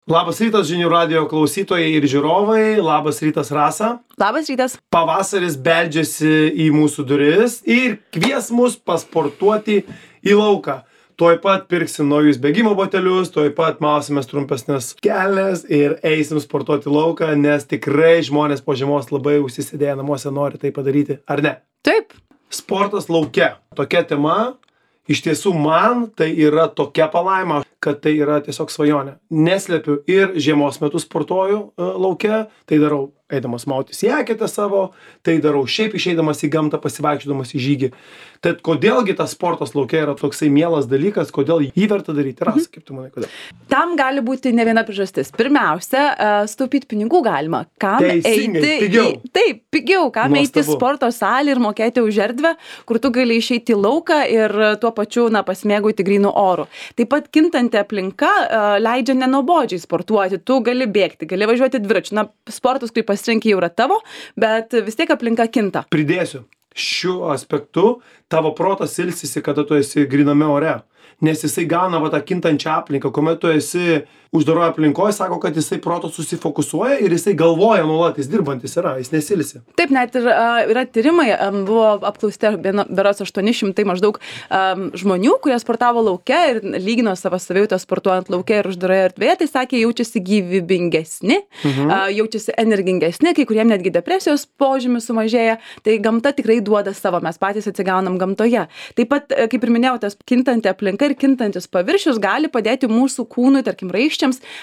Labas rytas žinių radijo klausytojai ir žiūrovai, labas rytas Rasa. Labas rytas. Pavasaris beldžiasi į mūsų duris ir kvies mus pasportuoti į lauką. Tuoj pat pirksim naujus bėgimo batelius, tuoj pat mausimės trumpesnės kelnes ir eisim sportuoti į lauką, nes tikrai žmonės po žiemos labai užsisėdėję namuose nori tai padaryti, ar ne? Taip. Sportas lauke. Tokia tema. Iš tiesų man tai yra tokia palaima, kad tai yra tiesiog svajonė. Neslepiu ir žiemos metu sportuoju lauke, tai darau eidamas mautis į eketę savo, tai darau šiaip išeidamas į gamtą, pasivaikščiodamas į žygį. Tad kodėlgi tas sportas lauke yra toksai mielas dalykas, kodėl jį verta daryti? Rasa, kaip tu manai, kodėl? Tam gali būti ne viena priežastis. Pirmiausia, sutaupyti pinigų galima. Kam Teisingai, eiti pigiau. Taip, pigiau. Kam eiti į Nuostabu. sporto salę ir mokėti už erdvę, kur tu gali išeiti į lauką ir tuo pačiu pasimėgauti grynų orų. Taip pat kintanti aplinka leidžia nenobodžiai sportuoti. Tu gali bėgti, gali važiuoti dviračiu. Sportus, kurį pasirinkai, jau yra tavo, bet vis tiek aplinka kinta. Pridėsiu. Šiuo aspektu tavo protas ilsisi, kada tu esi gryname ore. Nes jisai gauna tą kintančią aplinką, kuomet tu esi uždaroje aplinkoje, sako, kad jisai protas susifokusuoja ir jisai galvoja nuolat, jis dirbantis yra, jis nesilsi. Taip, net ir yra tyrimai, buvo apklausti berods 800 maždaug žmonių, kurie sportavo lauke ir lygino savo savijautą sportuojant lauke ir uždaroje erdvėje, tai sakė, jaučiasi gyvybingesni, jaučiasi energingesni, kai kuriem netgi depresijos požymių sumažėja, tai gamta tikrai duoda savo, mes patys atsigaunam gamtoje. Taip pat, kaip ir minėjau, tas kintanti aplinka ir kintantis paviršius gali padėti mūsų kūnui, tarkim, raiščiams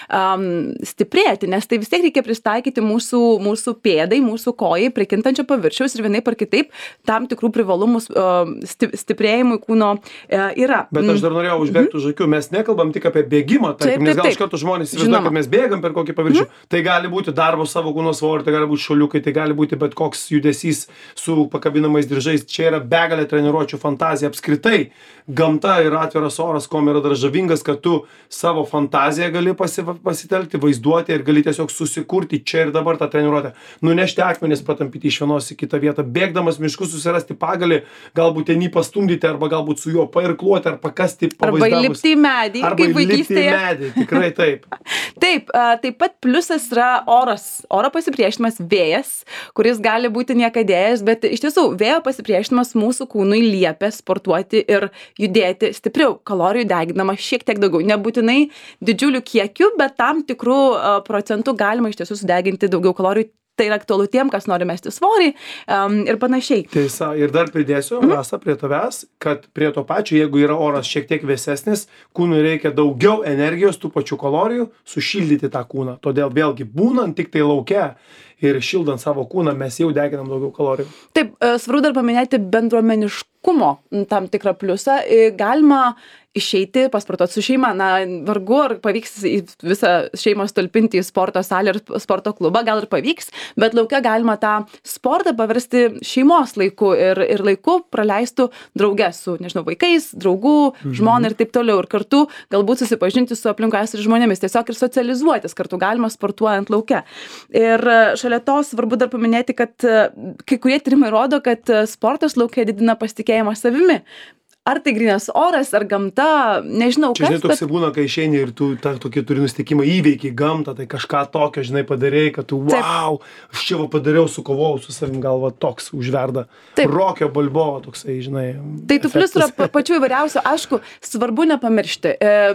stiprėti, nes tai vis tiek reikia pristaikyti mūsų pėdai, mūsų kojai prie kintančio paviršiaus ir vienaip ar kitaip tam tikrų privalumų stiprėjimui kūno yra. Bet aš dar norėjau užbėgti už akių, mes nekalbam tik apie bėgimą, tarkim, nes gal iš karto žmonės įsivaizduoja, kad mes bėgam per kokį paviršių. Tai gali būti darbo savo kūno svorį, tai gali būti šuoliukai, tai gali būti bet koks judesys su pakabinamais diržais. Čia yra begalė treniruočių, fantazija apskritai. Gamta ir atviras oras, kuom yra dar žavingas, kad tu savo fantaziją gali pasitelkti, vaizduoti ir gali tiesiog susikurti čia ir dabar tą treniruotę. Nunešti akmenis, patampyti iš vienos į kitą vietą, bėgdamas mišku susirasti pagalį, galbūt ten jį pastumdyti arba galbūt su juo pairkluoti ar pakasti pavaizdavus. Arba įlipti į medį, kaip vaikystėje. Medį, tikrai taip. Taip, taip pat pliusas yra oras, oro pasipriešinimas, vėjas, kuris gali būti niekadėjas, bet iš tiesų vėjo pasipriešinimas mūsų kūnui liepia sportuoti ir judėti stipriau, kalorijų deginama šiek tiek daugiau, nebūtinai didžiulių kiekių, bet tam tikrų procentų galima iš tiesų sudeginti daugiau kalorijų. Tai yra aktualu tiem, kas nori mesti svorį ir panašiai. Tiesa, ir dar pridėsiu, Rasa, prie tavęs, kad prie to pačio, jeigu yra oras šiek tiek vėsesnis, kūnui reikia daugiau energijos, tų pačių kalorijų, sušildyti tą kūną. Todėl vėlgi, būnant tik tai lauke ir šildant savo kūną, mes jau deginam daugiau kalorijų. Taip, svarbu dar paminėti bendruomeniškumo tam tikrą pliusą. Galima išeiti, pasportuoti su šeima. Na, vargu ar pavyks visą šeimą stulpinti į sporto salę ir sporto klubą, gal ir pavyks, bet lauke galima tą sportą paversti šeimos laiku ir laiku praleistų drauge su, nežinau, vaikais, draugų, žmona ir taip toliau. Ir kartu galbūt susipažinti su aplinkoje ir žmonėmis, tiesiog ir socializuotis kartu galima sportuojant lauke. Ir šalia to svarbu dar paminėti, kad kai kurie tyrimai rodo, kad sportas lauke didina pasitikėjimą savimi. Ar tai grynas oras, ar gamta, nežinau kas. Čia, žinai, toks būna, kai išeini ir tu tokį turi nusiteikimą įveiki gamtą, tai kažką tokio, žinai, padarėjai, kad tu, wow, aš čia padariau, sukovau su savim, galva toks užverda. Taip. Rokio balboa toksai, žinai. Tai tų pliusų yra pačių įvairiausių. Aišku, svarbu nepamiršti.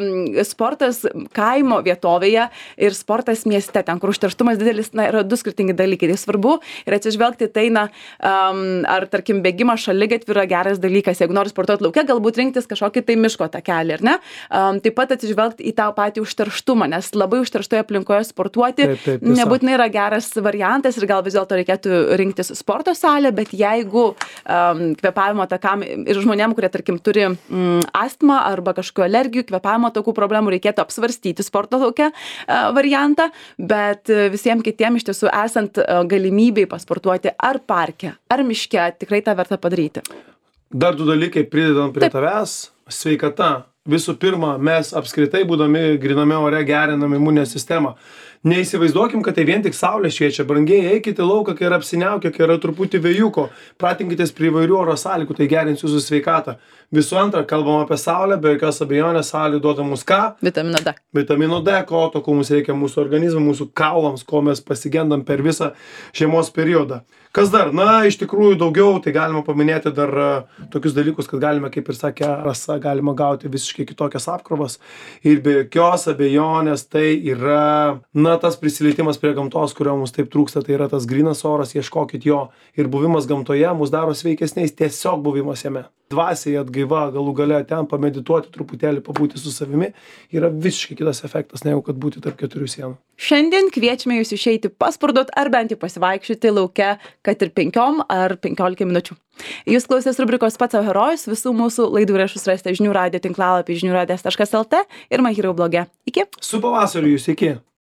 Sportas kaimo vietovėje ir sportas mieste, ten, kur užterštumas didelis, yra du skirtingi dalykai. Tai svarbu ir atsižvelgti tai, ar, tarkim, bėgimas šaligatviu yra geras dalykas. Jeigu nori sportuoti lauke, galbūt rinktis kažkokį tai miško takelį, ar ne? Taip pat atsižvelgti į tą patį užterštumą, nes labai užterštoje aplinkoje sportuoti nebūtinai yra geras variantas ir gal vis dėlto reikėtų rinktis sporto salę, bet jeigu kvėpavimo takam ir žmonėm, kurie, tarkim, turi astmą arba kažkokių alergijų, kvėpavimo takų problemų, reikėtų apsvarstyti sporto lauke variantą, bet visiems kitiem iš tiesų esant galimybei pasportuoti ar parke, ar miške, tikrai tą verta padaryti. Dar du dalykai pridedant prie tavęs. Sveikata visų pirma, mes apskritai būdami gryname ore gerinam imuninę sistemą. Neįsivaizduokim, kad tai vien tik saulė šviečia. Brangiai, eikite į lauką, kai yra apsiniaukę, kai yra truputį vėjuko. Pratinkitės prie įvairių oro sąlygų, tai gerins jūsų sveikatą. Visų antra, kalbam apie saulę, be jokios abejonės saulė duoda mums ką? Vitamino D. Vitamino D, ko mums reikia mūsų organizmui, mūsų kaulams, ko mes pasigendam per visą žiemos periodą. Kas dar? Na, iš tikrųjų daugiau, tai galima paminėti dar tokius dalykus, kad galime, kaip ir sakė Rasa, galima gauti visiškai kitokias apkrovas. Ir be jokios abejonės tai yra, na, tas prisilietimas prie gamtos, kurio mums taip trūksta, tai yra tas grynas oras, ieškokit jo. Ir buvimas gamtoje mus daro sveikesniais, tiesiog buvimas jame. Dvasiai atgaiva, galų gale ten pamedituoti, truputėlį pabūti su savimi, yra visiškai kitas efektas, negu kad būti tarp keturių sienų. Šiandien kviečiame jūs išeiti pasportuot ar bent jau pasivaikščioti lauke, kad ir 5 ar 15 minučių. Jūs klausėtės rubrikos Pats savo herojus, visų mūsų laidų įrašus rasite žinių radijo tinklalapį žiniųradijas.lt ir My Hero bloge. Iki. Su pavasariu jūs, iki.